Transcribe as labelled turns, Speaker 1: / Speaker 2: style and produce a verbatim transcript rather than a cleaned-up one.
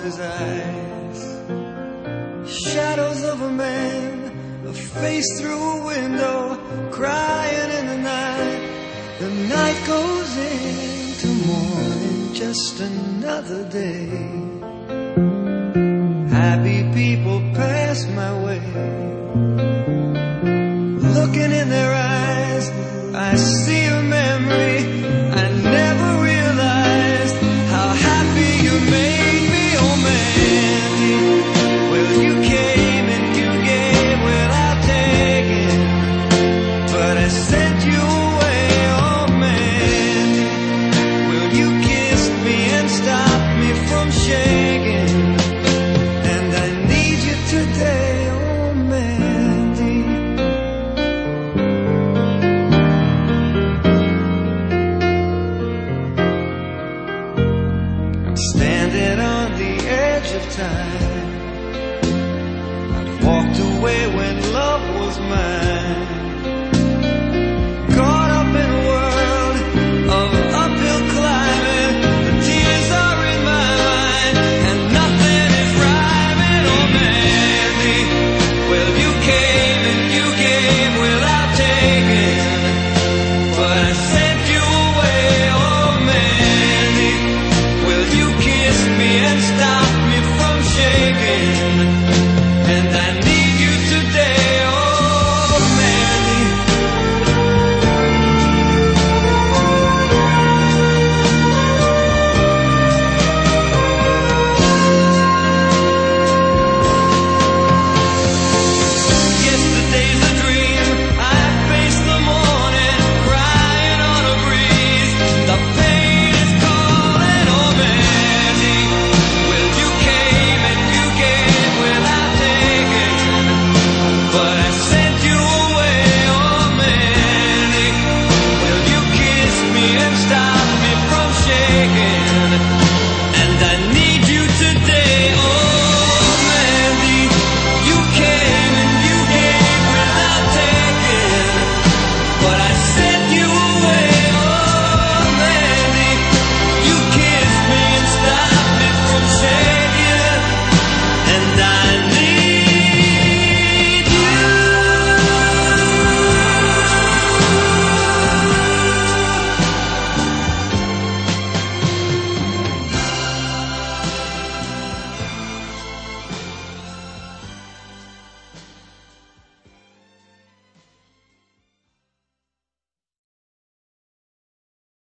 Speaker 1: his eyes. Shadows of a man, a face through a window, crying in the night. The night goes into morning, just another day. Happy people pass my way. Looking in their eyes, I see